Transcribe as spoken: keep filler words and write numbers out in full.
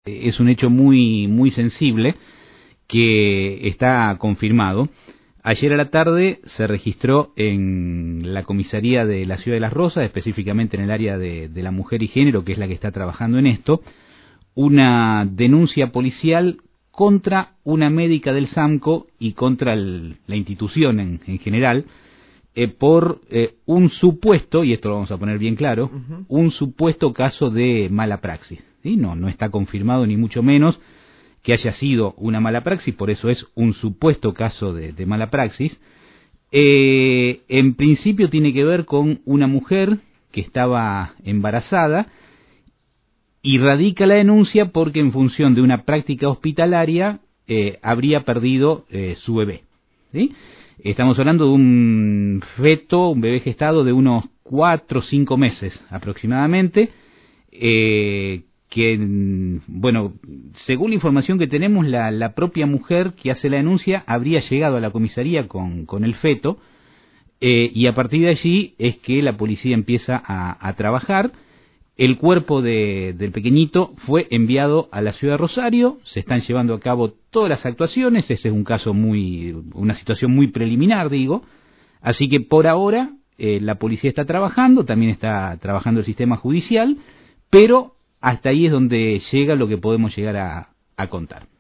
Es un hecho muy, muy sensible que está confirmado. Ayer a la tarde se registró en la comisaría de la Ciudad de Las Rosas, específicamente en el área de, de la mujer y género, que es la que está trabajando en esto, una denuncia policial contra una médica del SAMCO y contra el, la institución en, en general, eh, por eh, un supuesto, y esto lo vamos a poner bien claro, uh-huh. un supuesto caso de mala praxis. ¿Sí? No, no está confirmado ni mucho menos que haya sido una mala praxis, por eso es un supuesto caso de, de mala praxis. Eh, en principio tiene que ver con una mujer que estaba embarazada y radica la denuncia porque en función de una práctica hospitalaria eh, habría perdido eh, su bebé. ¿Sí? Estamos hablando de un feto, un bebé gestado de unos cuatro o cinco meses aproximadamente, eh, que, bueno, según la información que tenemos, la, la propia mujer que hace la denuncia habría llegado a la comisaría con, con el feto, eh, y a partir de allí es que la policía empieza a, a trabajar. El cuerpo de, del pequeñito fue enviado a la ciudad de Rosario, se están llevando a cabo todas las actuaciones, ese es un caso muy, una situación muy preliminar, digo, así que por ahora eh, la policía está trabajando, también está trabajando el sistema judicial, pero hasta ahí es donde llega lo que podemos llegar a, a contar.